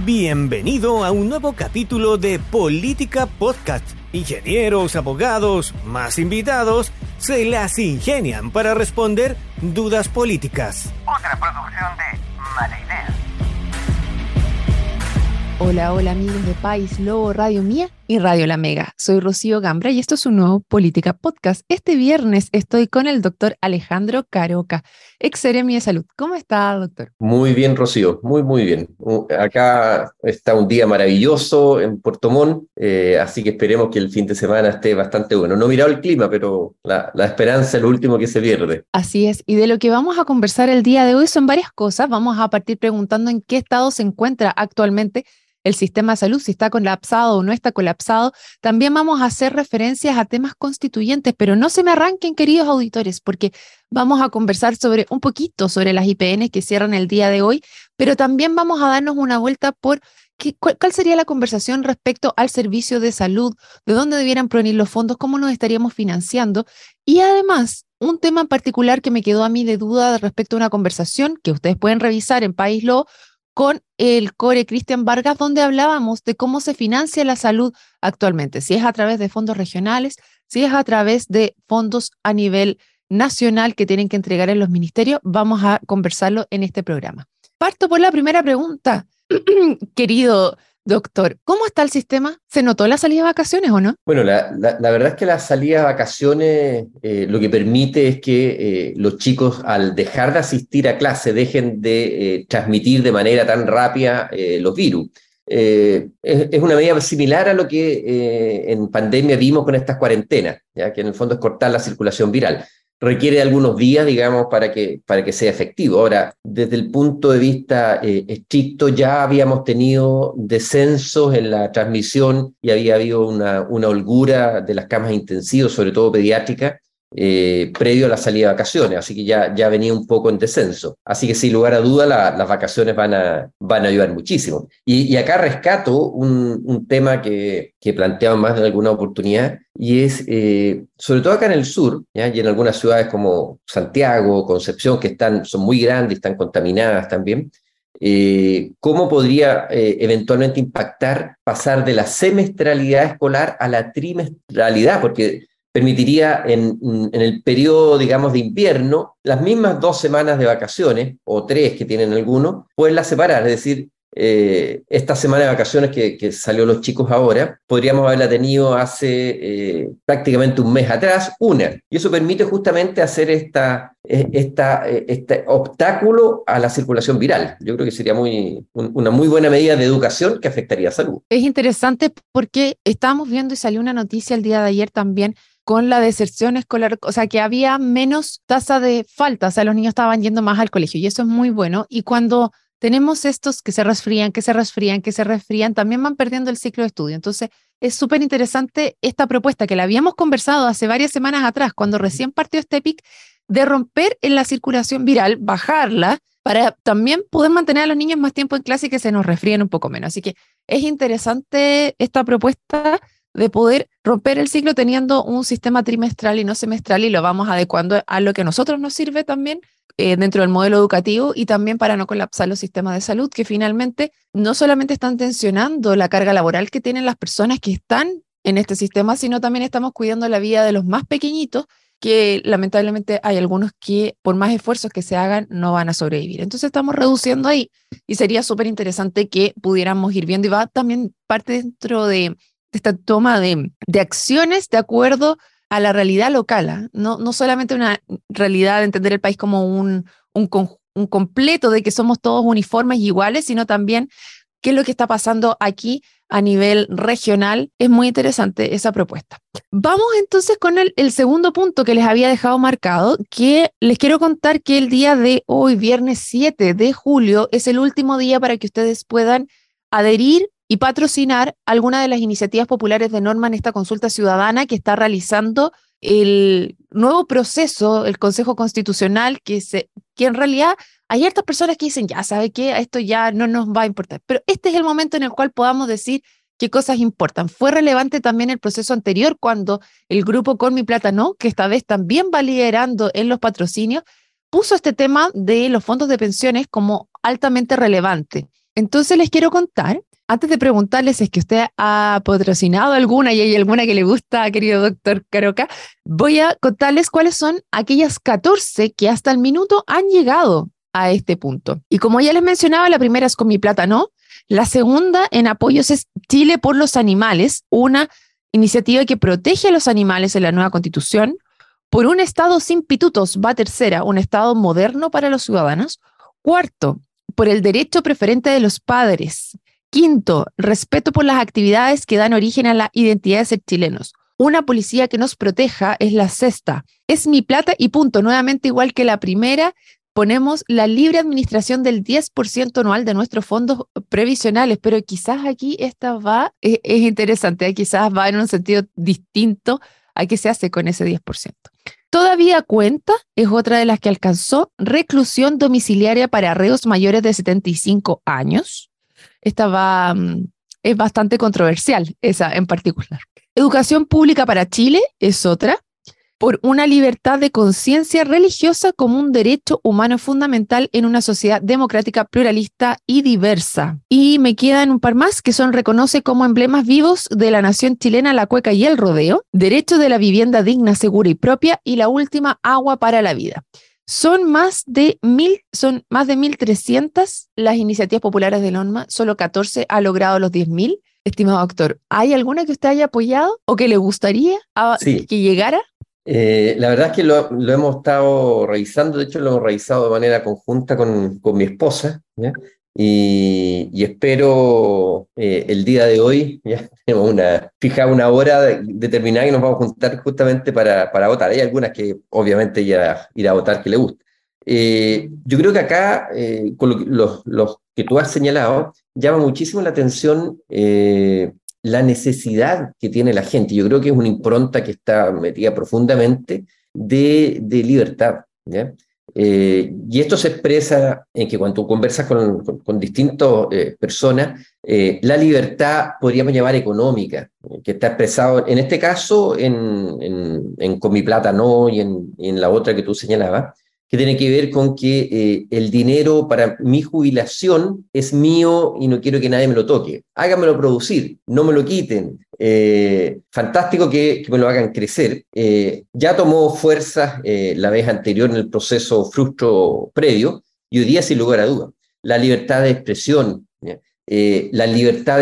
Bienvenido a un nuevo capítulo de Política Podcast. Ingenieros, abogados, más invitados, se las ingenian para responder dudas políticas. Otra producción de Mala Idea. Hola amigos de País Lobo, Radio Mía y Radio La Mega. Soy Rocío Gambra y esto es un nuevo Política Podcast. Este viernes estoy con el doctor Alejandro Caroca, ex Seremi de Salud. ¿Cómo está, doctor? Muy bien, Rocío, muy bien. Acá está un día maravilloso en Puerto Montt, así que esperemos que el fin de semana esté bastante bueno. No he mirado el clima, pero la esperanza es lo último que se pierde. Así es, y de lo que vamos a conversar el día de hoy son varias cosas. Vamos a partir preguntando en qué estado se encuentra actualmente el sistema de salud, si está colapsado o no está colapsado. También vamos a hacer referencias a temas constituyentes, pero no se me arranquen, queridos auditores, porque vamos a conversar un poquito sobre las IPN que cierran el día de hoy, pero también vamos a darnos una vuelta por cuál sería la conversación respecto al servicio de salud, de dónde debieran provenir los fondos, cómo nos estaríamos financiando, y además un tema en particular que me quedó a mí de duda respecto a una conversación que ustedes pueden revisar en País Lobo, con el core Cristian Vargas, donde hablábamos de cómo se financia la salud actualmente, si es a través de fondos regionales, si es a través de fondos a nivel nacional que tienen que entregar en los ministerios. Vamos a conversarlo en este programa. Parto por la primera pregunta, querido doctor. ¿Cómo está el sistema? ¿Se notó la salida de vacaciones o no? Bueno, la verdad es que la salida de vacaciones lo que permite es que los chicos, al dejar de asistir a clase, dejen de transmitir de manera tan rápida los virus. Es una medida similar a lo que en pandemia vimos con estas cuarentenas, ¿ya? Que en el fondo es cortar la circulación viral. Requiere algunos días, digamos, para que sea efectivo. Ahora, desde el punto de vista estricto, ya habíamos tenido descensos en la transmisión y había habido una holgura de las camas intensivas, sobre todo pediátricas, previo a la salida de vacaciones, así que ya venía un poco en descenso. Así que sin lugar a duda las vacaciones van a ayudar muchísimo. Y acá rescato un tema que planteaba más de alguna oportunidad, y es, sobre todo acá en el sur, ¿ya? Y en algunas ciudades como Santiago, Concepción, que son muy grandes, están contaminadas también, ¿cómo podría eventualmente impactar pasar de la semestralidad escolar a la trimestralidad? Porque permitiría en el periodo, digamos, de invierno, las mismas 2 semanas de vacaciones, o 3 que tienen algunos, poderlas separar. Es decir, esta semana de vacaciones que salió los chicos ahora, podríamos haberla tenido hace prácticamente un mes atrás, y eso permite justamente hacer este obstáculo a la circulación viral. Yo creo que sería una muy buena medida de educación que afectaría a salud. Es interesante porque estábamos viendo y salió una noticia el día de ayer también con la deserción escolar, o sea, que había menos tasa de falta, o sea, los niños estaban yendo más al colegio y eso es muy bueno. Y cuando tenemos estos que se resfrían, también van perdiendo el ciclo de estudio. Entonces, es súper interesante esta propuesta que la habíamos conversado hace varias semanas atrás, cuando recién partió este pic, de romper en la circulación viral, bajarla, para también poder mantener a los niños más tiempo en clase y que se nos resfríen un poco menos. Así que es interesante esta propuesta de poder romper el ciclo teniendo un sistema trimestral y no semestral, y lo vamos adecuando a lo que a nosotros nos sirve también dentro del modelo educativo, y también para no colapsar los sistemas de salud, que finalmente no solamente están tensionando la carga laboral que tienen las personas que están en este sistema, sino también estamos cuidando la vida de los más pequeñitos, que lamentablemente hay algunos que por más esfuerzos que se hagan no van a sobrevivir. Entonces estamos reduciendo ahí, y sería súper interesante que pudiéramos ir viendo, y va también parte dentro de esta toma de acciones de acuerdo a la realidad local, ¿eh? No solamente una realidad de entender el país como un completo de que somos todos uniformes y iguales, sino también qué es lo que está pasando aquí a nivel regional. Es muy interesante esa propuesta. Vamos entonces con el segundo punto que les había dejado marcado, que les quiero contar que el día de hoy, viernes 7 de julio, es el último día para que ustedes puedan adherir y patrocinar alguna de las iniciativas populares de norma en esta consulta ciudadana que está realizando el nuevo proceso, el Consejo Constitucional, que en realidad hay hartas personas que dicen, ya sabe que esto ya no nos va a importar, pero este es el momento en el cual podamos decir qué cosas importan. Fue relevante también el proceso anterior cuando el grupo Con Mi Plata No, que esta vez también va liderando en los patrocinios, puso este tema de los fondos de pensiones como altamente relevante. Entonces les quiero contar, antes de preguntarles si es que usted ha patrocinado alguna y hay alguna que le gusta, querido doctor Caroca, voy a contarles cuáles son aquellas 14 que hasta el minuto han llegado a este punto. Y como ya les mencionaba, la primera es Con mi plata no. La segunda en apoyos es Chile por los animales, una iniciativa que protege a los animales en la nueva Constitución. Por un Estado sin pitutos va tercera, un Estado moderno para los ciudadanos. Cuarto, por el derecho preferente de los padres. Quinto, respeto por las actividades que dan origen a la identidad de ser chilenos. Una policía que nos proteja es la sexta. Es mi plata y punto. Nuevamente, igual que la primera, ponemos la libre administración del 10% anual de nuestros fondos previsionales, pero quizás aquí esta es interesante, quizás va en un sentido distinto a qué se hace con ese 10%. Todavía cuenta, es otra de las que alcanzó, reclusión domiciliaria para reos mayores de 75 años. Esta es bastante controversial, esa en particular. Educación pública para Chile es otra. Por una libertad de conciencia religiosa como un derecho humano fundamental en una sociedad democrática, pluralista y diversa. Y me quedan un par más que son reconoce como emblemas vivos de la nación chilena la cueca y el rodeo, derecho de la vivienda digna, segura y propia, y la última, agua para la vida. Son más de 1.300 las iniciativas populares de Norma, solo 14 ha logrado los 10.000. Estimado doctor, ¿hay alguna que usted haya apoyado o que le gustaría que llegara? La verdad es que lo hemos estado revisando, de hecho lo hemos revisado de manera conjunta con mi esposa, ¿ya? Y espero el día de hoy, ya tenemos fijada una hora determinada y nos vamos a juntar justamente para votar. Hay algunas que obviamente irá a votar que le gusta. Yo creo que acá, con los que tú has señalado, llama muchísimo la atención la necesidad que tiene la gente. Yo creo que es una impronta que está metida profundamente de libertad, ¿ya? Y esto se expresa en que cuando tú conversas con distintas personas, la libertad podríamos llamar económica, que está expresado en este caso en Con mi plata no y en la otra que tú señalabas, que tiene que ver con que el dinero para mi jubilación es mío y no quiero que nadie me lo toque. Háganmelo producir, no me lo quiten. Fantástico que me lo hagan crecer. Ya tomó fuerzas la vez anterior en el proceso frustro previo y hoy día sin lugar a dudas. La libertad de expresión, ¿ya? La libertad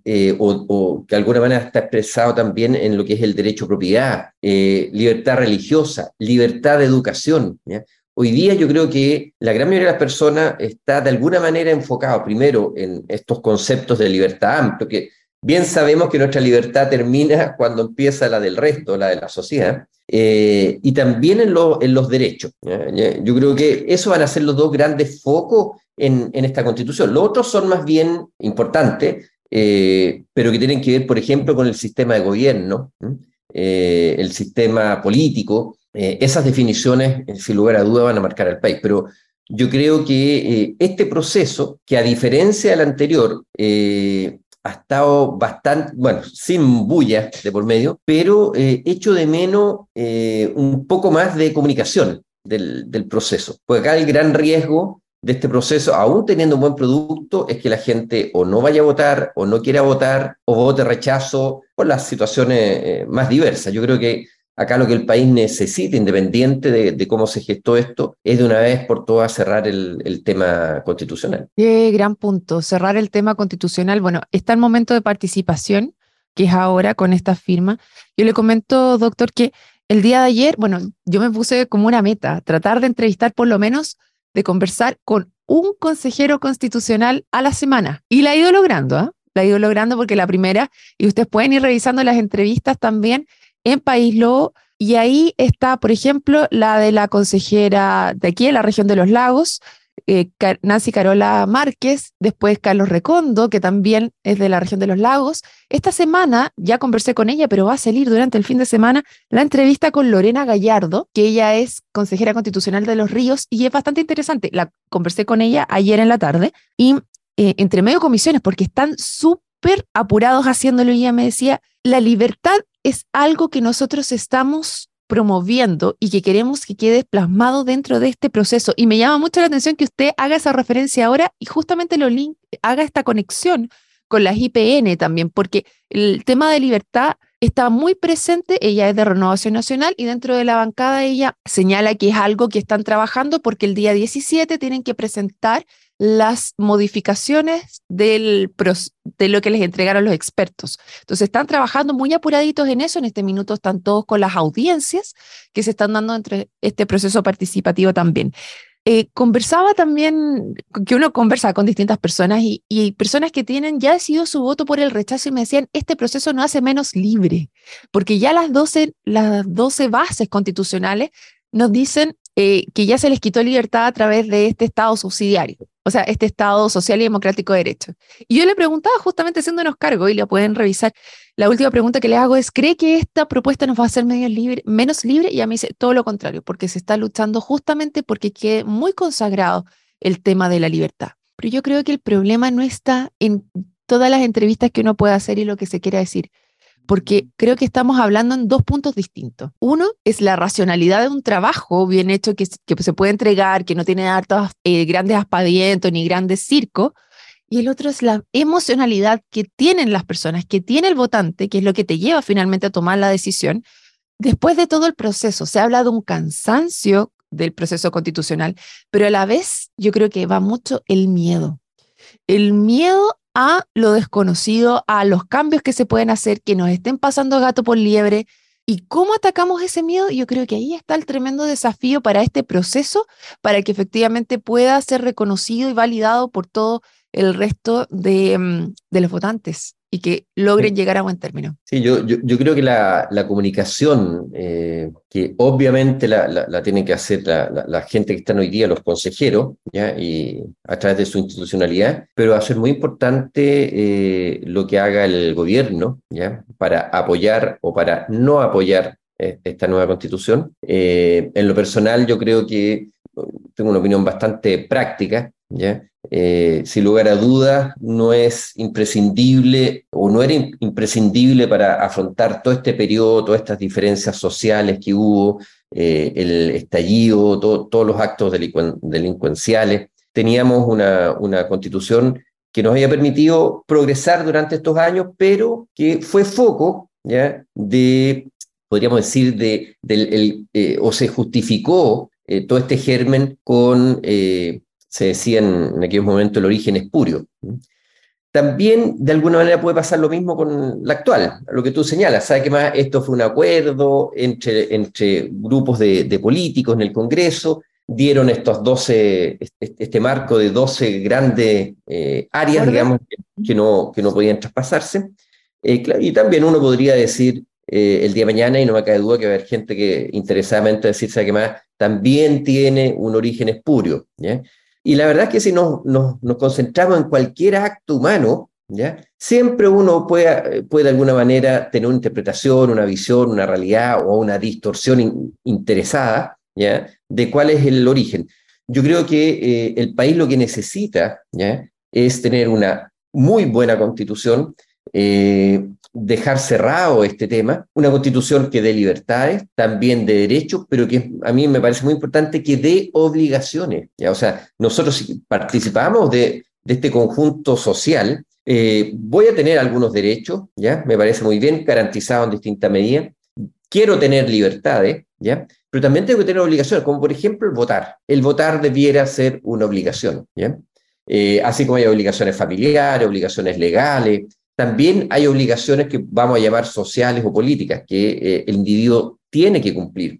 o que de alguna manera está expresado también en lo que es el derecho a propiedad, libertad religiosa, libertad de educación, ¿ya? Hoy día yo creo que la gran mayoría de las personas está de alguna manera enfocado primero en estos conceptos de libertad amplio, que bien sabemos que nuestra libertad termina cuando empieza la del resto, la de la sociedad, y también en los derechos. Yo creo que esos van a ser los dos grandes focos en esta Constitución. Los otros son más bien importantes, pero que tienen que ver, por ejemplo, con el sistema de gobierno, el sistema político. Esas definiciones, sin lugar a duda, van a marcar al país. Pero yo creo que este proceso, que a diferencia del anterior, ha estado bastante, bueno, sin bulla de por medio, pero echo de menos un poco más de comunicación del proceso. Porque acá el gran riesgo de este proceso, aún teniendo un buen producto, es que la gente o no vaya a votar, o no quiera votar, o vote rechazo, por las situaciones más diversas. Yo creo que acá lo que el país necesita, independiente de cómo se gestó esto, es de una vez por todas cerrar el tema constitucional. Qué gran punto, cerrar el tema constitucional. Bueno, está el momento de participación, que es ahora con esta firma. Yo le comento, doctor, que el día de ayer, bueno, yo me puse como una meta, tratar de entrevistar por lo menos, de conversar con un consejero constitucional a la semana. Y la he ido logrando, ¿eh? La he ido logrando porque la primera, y ustedes pueden ir revisando las entrevistas también, en País Lobo, y ahí está, por ejemplo, la de la consejera de aquí, en la región de los lagos, Nancy Carola Márquez, después Carlos Recondo, que también es de la región de los lagos. Esta semana ya conversé con ella, pero va a salir durante el fin de semana la entrevista con Lorena Gallardo, que ella es consejera constitucional de Los Ríos, y es bastante interesante. La conversé con ella ayer en la tarde, y entre medio comisiones, porque están súper apurados haciéndolo, y ella me decía, la libertad es algo que nosotros estamos promoviendo y que queremos que quede plasmado dentro de este proceso. Y me llama mucho la atención que usted haga esa referencia ahora y justamente haga esta conexión con las IPN también, porque el tema de libertad está muy presente. Ella es de Renovación Nacional y dentro de la bancada ella señala que es algo que están trabajando porque el día 17 tienen que presentar las modificaciones de lo que les entregaron los expertos. Entonces están trabajando muy apuraditos en eso. En este minuto están todos con las audiencias que se están dando entre este proceso participativo también. Conversaba también, que uno conversa con distintas personas y personas que tienen ya decidido su voto por el rechazo y me decían, este proceso no hace menos libre, porque ya las 12 bases constitucionales nos dicen que ya se les quitó libertad a través de este Estado subsidiario, o sea, este Estado social y democrático de derecho. Y yo le preguntaba, justamente haciéndonos cargo, y la pueden revisar, la última pregunta que le hago es, ¿cree que esta propuesta nos va a hacer menos libre? Y a mí dice, todo lo contrario, porque se está luchando justamente porque quede muy consagrado el tema de la libertad. Pero yo creo que el problema no está en todas las entrevistas que uno puede hacer y lo que se quiera decir, porque creo que estamos hablando en dos puntos distintos. Uno es la racionalidad de un trabajo bien hecho que se puede entregar, que no tiene hartos grandes aspavientos ni grandes circos, y el otro es la emocionalidad que tienen las personas, que tiene el votante, que es lo que te lleva finalmente a tomar la decisión. Después de todo el proceso, se habla de un cansancio del proceso constitucional, pero a la vez yo creo que va mucho el miedo. El miedo a lo desconocido, a los cambios que se pueden hacer, que nos estén pasando gato por liebre. ¿Y cómo atacamos ese miedo? Yo creo que ahí está el tremendo desafío para este proceso, para que efectivamente pueda ser reconocido y validado por todo el resto de los votantes y que logren llegar a buen término. Sí, yo creo que la comunicación, que obviamente la tienen que hacer la gente que están hoy día, los consejeros, ¿ya? Y a través de su institucionalidad, pero va a ser muy importante lo que haga el gobierno, ¿ya? Para apoyar o para no apoyar esta nueva constitución. En lo personal, yo creo que tengo una opinión bastante práctica, ¿ya? Sin lugar a dudas, no es imprescindible o no era imprescindible para afrontar todo este periodo, todas estas diferencias sociales que hubo, el estallido, todos los actos delincuenciales. Teníamos una constitución que nos había permitido progresar durante estos años, pero que fue foco, ¿ya? Podríamos decir, o se justificó todo este germen con... se decía en aquellos momentos el origen espurio. También, de alguna manera, puede pasar lo mismo con la actual, lo que tú señalas. ¿Sabes qué más? Esto fue un acuerdo entre grupos de políticos en el Congreso, dieron este marco de 12 grandes áreas, digamos, que no podían traspasarse. Claro, y también uno podría decir el día de mañana, y no me cabe duda que va a haber gente que interesadamente decir, ¿sabes qué más? También tiene un origen espurio, ¿ya? Y la verdad es que si nos concentramos en cualquier acto humano, ¿ya? Siempre uno puede de alguna manera tener una interpretación, una visión, una realidad o una distorsión interesada, ¿ya? De cuál es el origen. Yo creo que el país lo que necesita, ¿ya? Es tener una muy buena constitución, dejar cerrado este tema, una constitución que dé libertades, también de derechos, pero que a mí me parece muy importante que dé obligaciones, ¿ya? O sea, nosotros si participamos de este conjunto social, voy a tener algunos derechos, ¿ya? Me parece muy bien, garantizados en distintas medidas, quiero tener libertades, ¿ya? Pero también tengo que tener obligaciones, como por ejemplo el votar. El votar debiera ser una obligación, ¿ya? Así como hay obligaciones familiares, obligaciones legales, también hay obligaciones que vamos a llamar sociales o políticas, que el individuo tiene que cumplir.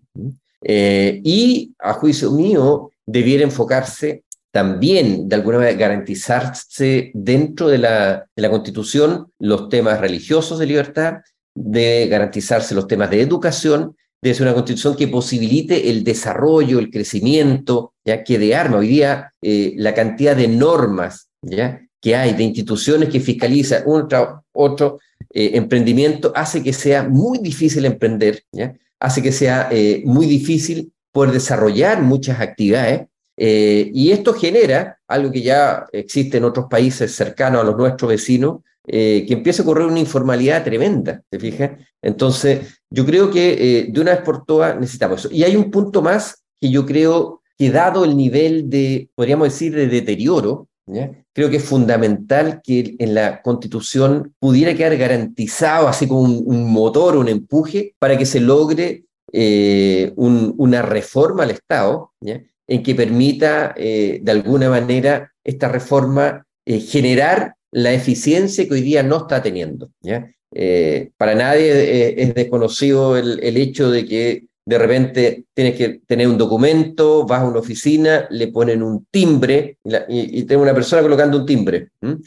Y, a juicio mío, debiera enfocarse también, de alguna manera, garantizarse dentro de la Constitución los temas religiosos de libertad, de garantizarse los temas de educación, de ser una Constitución que posibilite el desarrollo, el crecimiento, ¿ya? Que de arma. Hoy día la cantidad de normas, ¿ya? Que hay, de instituciones que fiscalizan otro emprendimiento, hace que sea muy difícil emprender, ¿ya? Hace que sea muy difícil poder desarrollar muchas actividades, y esto genera algo que ya existe en otros países cercanos a los nuestros vecinos, que empieza a ocurrir una informalidad tremenda, ¿te fijas? Entonces, yo creo que de una vez por todas necesitamos eso. Y hay un punto más que yo creo que dado el nivel de, podríamos decir, de deterioro, ¿ya? Creo que es fundamental que en la Constitución pudiera quedar garantizado así como un motor, un empuje, para que se logre una reforma al Estado, ¿ya? En que permita de alguna manera esta reforma generar la eficiencia que hoy día no está teniendo, ¿ya? Para nadie es desconocido el hecho de que de repente tienes que tener un documento, vas a una oficina, le ponen un timbre y tengo una persona colocando un timbre,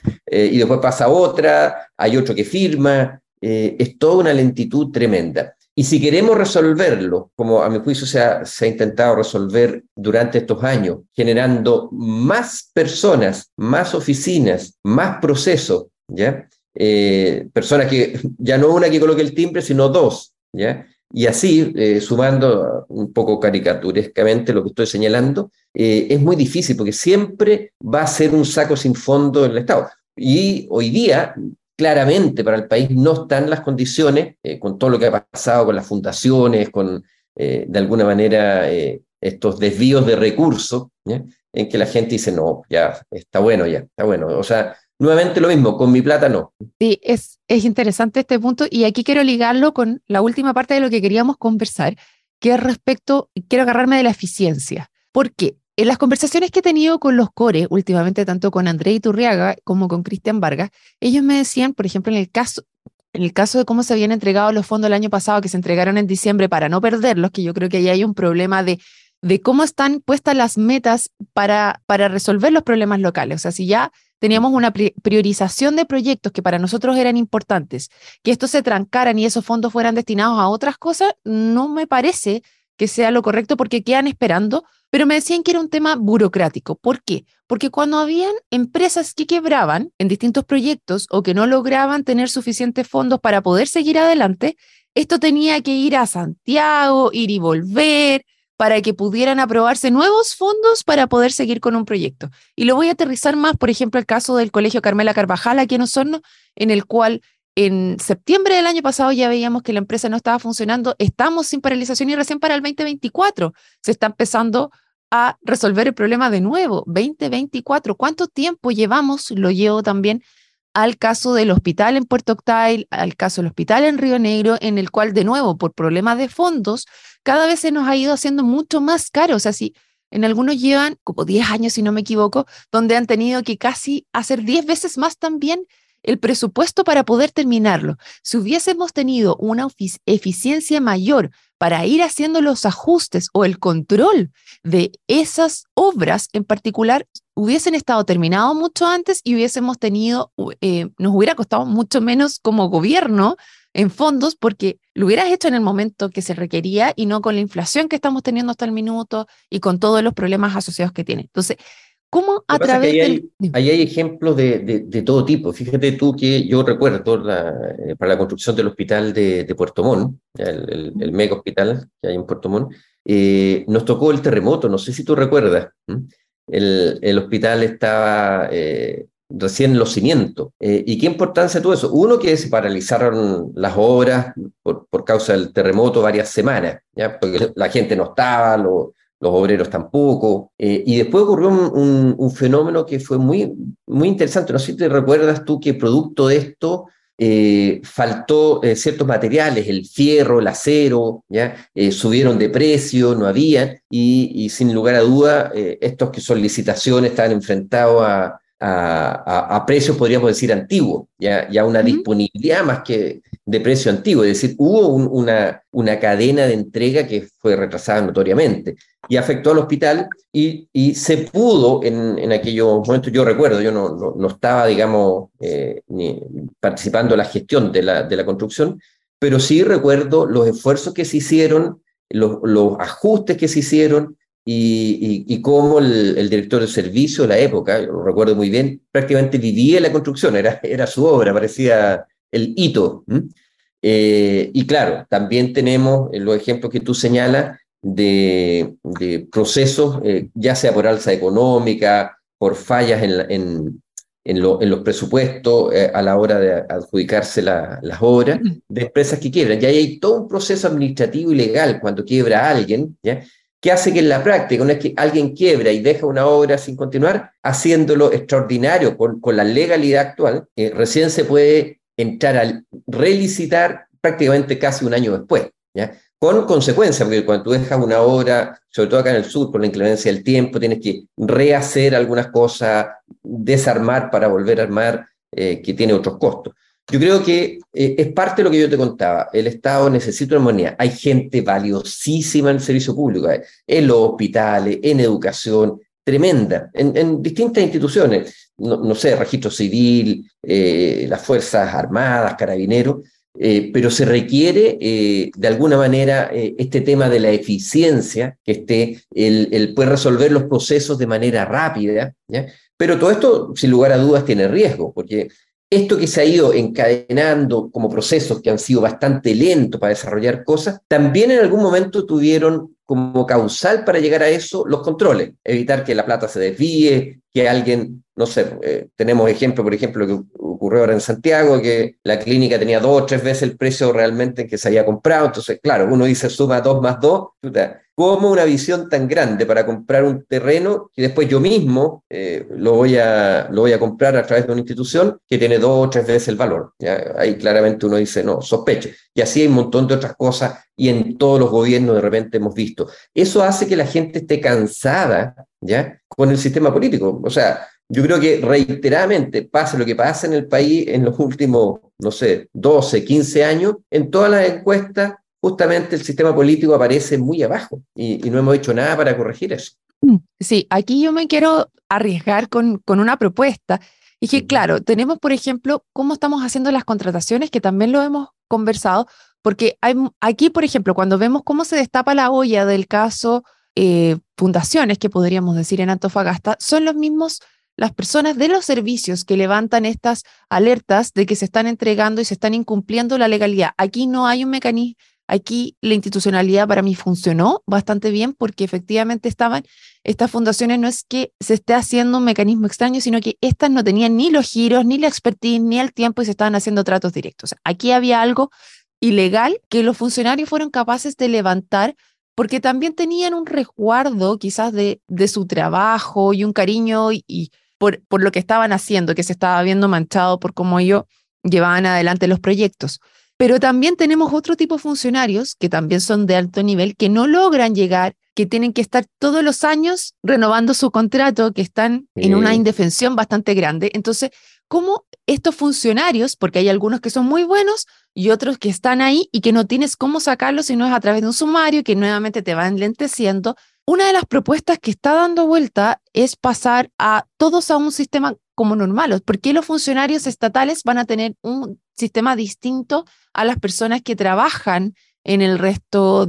y después pasa otra, hay otro que firma, es toda una lentitud tremenda. Y si queremos resolverlo, como a mi juicio se ha intentado resolver durante estos años, generando más personas, más oficinas, más procesos, ¿ya? Personas que, ya no una que coloque el timbre, sino dos, ¿ya? Y así, sumando un poco caricaturescamente lo que estoy señalando, es muy difícil porque siempre va a ser un saco sin fondo en el Estado. Y hoy día, claramente para el país no están las condiciones, con todo lo que ha pasado con las fundaciones, con de alguna manera estos desvíos de recursos, ¿ya? En que la gente dice, no, ya, está bueno, O sea, nuevamente lo mismo, con mi plata no. Sí, es interesante este punto y aquí quiero ligarlo con la última parte de lo que queríamos conversar, que es respecto, quiero agarrarme de la eficiencia. ¿Por qué? En las conversaciones que he tenido con los core, últimamente tanto con André Iturriaga como con Cristian Vargas, ellos me decían, por ejemplo, en el caso de cómo se habían entregado los fondos el año pasado, que se entregaron en diciembre para no perderlos, que yo creo que ahí hay un problema de cómo están puestas las metas para resolver los problemas locales. O sea, si ya teníamos una priorización de proyectos que para nosotros eran importantes, que estos se trancaran y esos fondos fueran destinados a otras cosas, no me parece que sea lo correcto porque quedan esperando, pero me decían que era un tema burocrático. ¿Por qué? Porque cuando habían empresas que quebraban en distintos proyectos o que no lograban tener suficientes fondos para poder seguir adelante, esto tenía que ir a Santiago, ir y volver, para que pudieran aprobarse nuevos fondos para poder seguir con un proyecto. Y lo voy a aterrizar más, por ejemplo, el caso del Colegio Carmela Carvajal aquí en Osorno, en el cual en septiembre del año pasado ya veíamos que la empresa no estaba funcionando, estamos sin paralización y recién para el 2024 se está empezando a resolver el problema de nuevo. 2024, ¿cuánto tiempo llevamos? Lo llevo también al caso del hospital en Puerto Octay, al caso del hospital en Río Negro, en el cual, de nuevo, por problemas de fondos, cada vez se nos ha ido haciendo mucho más caro. O sea, si en algunos llevan como 10 años, si no me equivoco, donde han tenido que casi hacer 10 veces más también el presupuesto para poder terminarlo. Si hubiésemos tenido una eficiencia mayor para ir haciendo los ajustes o el control de esas obras en particular, hubiesen estado terminados mucho antes y hubiésemos tenido, nos hubiera costado mucho menos como gobierno en fondos porque lo hubieras hecho en el momento que se requería y no con la inflación que estamos teniendo hasta el minuto y con todos los problemas asociados que tiene. Entonces, ¿cómo a través del...? Ahí hay ejemplos de todo tipo. Fíjate tú que yo recuerdo para la construcción del hospital de Puerto Montt, el mega hospital que hay en Puerto Montt, nos tocó el terremoto, no sé si tú recuerdas. El hospital estaba recién en los cimientos. ¿Y qué importancia tuvo eso? Uno, que se paralizaron las obras por causa del terremoto varias semanas, ¿ya? Porque la gente no estaba, los obreros tampoco, y después ocurrió un fenómeno que fue muy, muy interesante. No sé si te recuerdas tú que producto de esto faltó ciertos materiales, el fierro, el acero, ¿ya? Subieron de precio, no había, y sin lugar a duda estos que son licitaciones estaban enfrentados a precios, podríamos decir, antiguos, ya una disponibilidad más que de precio antiguo, es decir, hubo una cadena de entrega que fue retrasada notoriamente y afectó al hospital y se pudo en aquellos momentos. Yo recuerdo, yo no estaba, digamos, ni participando en la gestión de la construcción, pero sí recuerdo los esfuerzos que se hicieron, los ajustes que se hicieron, y cómo el director de servicio de la época, yo lo recuerdo muy bien, prácticamente vivía en la construcción, era su obra, parecía el hito. Y claro, también tenemos los ejemplos que tú señalas de procesos, ya sea por alza económica, por fallas en en los presupuestos a la hora de adjudicarse las obras de empresas que quiebran. Y ahí hay todo un proceso administrativo y legal cuando quiebra alguien, ¿ya? Que hace que en la práctica, una vez que alguien quiebra y deja una obra sin continuar, haciéndolo extraordinario con la legalidad actual, recién se puede entrar a relicitar prácticamente casi un año después, ¿ya? Con consecuencias, porque cuando tú dejas una obra, sobre todo acá en el sur, con la inclemencia del tiempo, tienes que rehacer algunas cosas, desarmar para volver a armar, que tiene otros costos. Yo creo que es parte de lo que yo te contaba. El Estado necesita una moneda. Hay gente valiosísima en el servicio público, en los hospitales, en educación, tremenda, en distintas instituciones. No sé, registro civil, las Fuerzas Armadas, Carabineros, pero se requiere de alguna manera este tema de la eficiencia, que esté el poder resolver los procesos de manera rápida, ¿ya? Pero todo esto, sin lugar a dudas, tiene riesgo, porque esto que se ha ido encadenando como procesos que han sido bastante lentos para desarrollar cosas, también en algún momento tuvieron como causal para llegar a eso los controles, evitar que la plata se desvíe, que alguien, no sé, tenemos ejemplo, por ejemplo, lo que ocurrió ahora en Santiago, que la clínica tenía 2 o 3 veces el precio realmente en que se había comprado. Entonces, claro, uno dice suma 2 más 2, ¿cómo una visión tan grande para comprar un terreno que después yo mismo lo voy a comprar a través de una institución que tiene 2 o 3 veces el valor? ¿Ya? Ahí claramente uno dice, no, sospeche. Y así hay un montón de otras cosas, y en todos los gobiernos de repente hemos visto. Eso hace que la gente esté cansada, ¿ya?, con el sistema político. O sea, yo creo que reiteradamente, pase lo que pase en el país en los últimos, no sé, 12, 15 años, en todas las encuestas, justamente el sistema político aparece muy abajo y no hemos hecho nada para corregir eso. Sí, aquí yo me quiero arriesgar con una propuesta. Y que, claro, tenemos, por ejemplo, cómo estamos haciendo las contrataciones, que también lo hemos conversado, porque aquí, por ejemplo, cuando vemos cómo se destapa la olla del caso Fundaciones, que podríamos decir en Antofagasta, son las personas de los servicios que levantan estas alertas de que se están entregando y se están incumpliendo la legalidad. Aquí no hay un mecanismo. Aquí la institucionalidad para mí funcionó bastante bien, porque efectivamente estas fundaciones, no es que se esté haciendo un mecanismo extraño, sino que estas no tenían ni los giros, ni la expertise, ni el tiempo, y se estaban haciendo tratos directos. Aquí había algo ilegal que los funcionarios fueron capaces de levantar, porque también tenían un resguardo quizás de su trabajo y un cariño y por lo que estaban haciendo, que se estaba viendo manchado por cómo ellos llevaban adelante los proyectos. Pero también tenemos otro tipo de funcionarios que también son de alto nivel, que no logran llegar, que tienen que estar todos los años renovando su contrato, que están en una indefensión bastante grande. Entonces, ¿cómo estos funcionarios, porque hay algunos que son muy buenos y otros que están ahí y que no tienes cómo sacarlos si no es a través de un sumario que nuevamente te va enlenteciendo? Una de las propuestas que está dando vuelta es pasar a todos a un sistema como normal. ¿Por qué los funcionarios estatales van a tener un sistema distinto a las personas que trabajan en el resto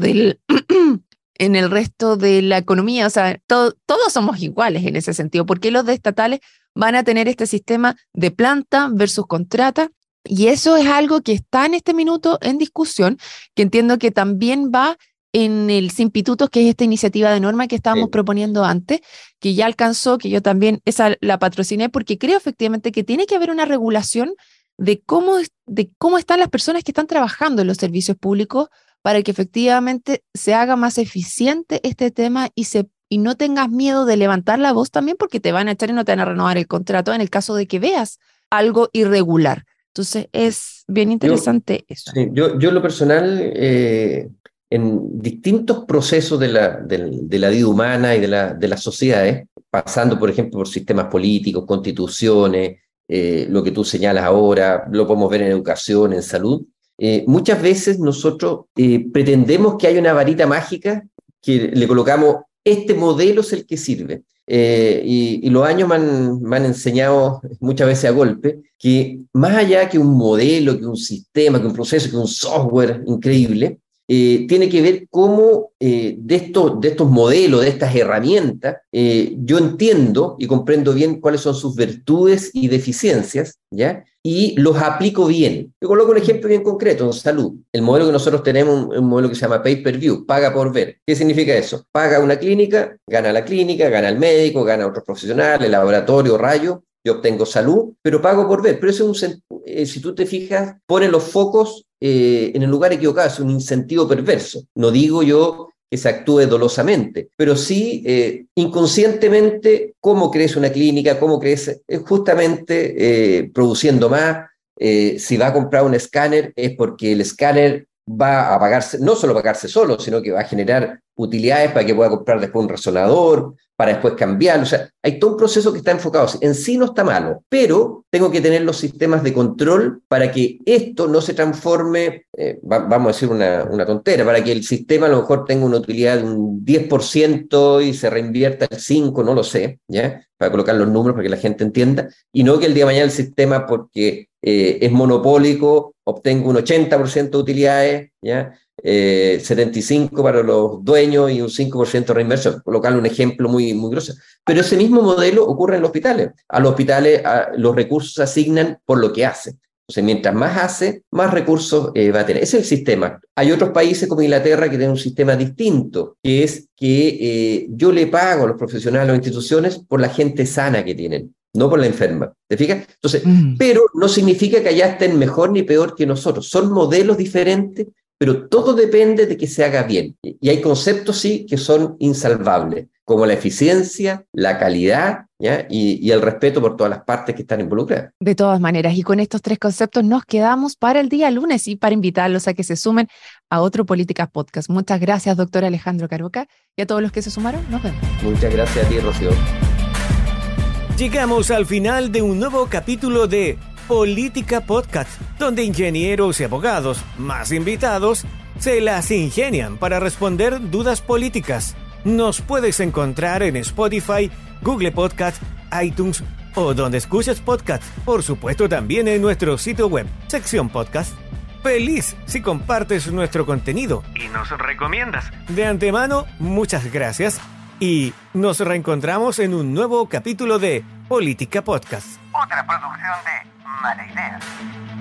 en el resto de la economía? O sea, todos somos iguales en ese sentido. ¿Por qué los de estatales van a tener este sistema de planta versus contrata? Y eso es algo que está en este minuto en discusión, que entiendo que también va en el Sin Pitutos, que es esta iniciativa de norma que estábamos proponiendo antes, que ya alcanzó, que yo también esa la patrociné, porque creo efectivamente que tiene que haber una regulación de cómo están las personas que están trabajando en los servicios públicos, para que efectivamente se haga más eficiente este tema y no tengas miedo de levantar la voz también, porque te van a echar y no te van a renovar el contrato en el caso de que veas algo irregular. Entonces es bien interesante eso. Sí, yo en lo personal, en distintos procesos de la vida humana y de las sociedades, pasando por ejemplo por sistemas políticos, constituciones, lo que tú señalas ahora, lo podemos ver en educación, en salud, muchas veces nosotros pretendemos que haya una varita mágica que le colocamos, este modelo es el que sirve. Y los años me han enseñado muchas veces a golpe que más allá que un modelo, que un sistema, que un proceso, que un software increíble, tiene que ver cómo de estos modelos, de estas herramientas, yo entiendo y comprendo bien cuáles son sus virtudes y deficiencias, ¿ya? Y los aplico bien. Yo coloco un ejemplo bien concreto en salud. El modelo que nosotros tenemos es un modelo que se llama pay-per-view, paga por ver. ¿Qué significa eso? Paga una clínica, gana la clínica, gana el médico, gana otros profesionales, el laboratorio, rayo. yo obtengo salud, pero pago por ver. Pero eso es si tú te fijas, pone los focos en el lugar equivocado, es un incentivo perverso. No digo yo que se actúe dolosamente, pero sí inconscientemente cómo crece una clínica, cómo crece justamente produciendo más. Si va a comprar un escáner es porque el escáner va a pagarse, no solo pagarse solo, sino que va a generar utilidades para que pueda comprar después un resonador, para después cambiarlo. O sea, hay todo un proceso que está enfocado. En sí no está malo, pero tengo que tener los sistemas de control para que esto no se transforme, vamos a decir una tontera, para que el sistema a lo mejor tenga una utilidad de un 10% y se reinvierta el 5%, no lo sé, ¿ya? Para colocar los números para que la gente entienda, y no que el día de mañana el sistema, porque es monopólico, obtenga un 80% de utilidades, ¿ya? 75% para los dueños y un 5% reinversión, colocarle un ejemplo muy, muy grosso. Pero ese mismo modelo ocurre en los hospitales. A los hospitales los recursos se asignan por lo que hace. Entonces, mientras más hace, más recursos va a tener. Ese es el sistema. Hay otros países como Inglaterra que tienen un sistema distinto, que es que yo le pago a los profesionales, a las instituciones, por la gente sana que tienen, no por la enferma. ¿Te fijas? Entonces, pero no significa que allá estén mejor ni peor que nosotros. Son modelos diferentes, pero todo depende de que se haga bien. Y hay conceptos, sí, que son insalvables, como la eficiencia, la calidad, ¿ya? Y el respeto por todas las partes que están involucradas. De todas maneras, y con estos 3 conceptos nos quedamos para el día lunes y para invitarlos a que se sumen a otro Políticas Podcast. Muchas gracias, doctor Alejandro Caroca, y a todos los que se sumaron, nos vemos. Muchas gracias a ti, Rocío. Llegamos al final de un nuevo capítulo de Política Podcast, donde ingenieros y abogados, más invitados, se las ingenian para responder dudas políticas. Nos puedes encontrar en Spotify, Google Podcast, iTunes o donde escuches podcast. Por supuesto, también en nuestro sitio web, sección podcast. Feliz si compartes nuestro contenido y nos recomiendas. De antemano, muchas gracias y nos reencontramos en un nuevo capítulo de Política Podcast. Otra producción de Mala Idea.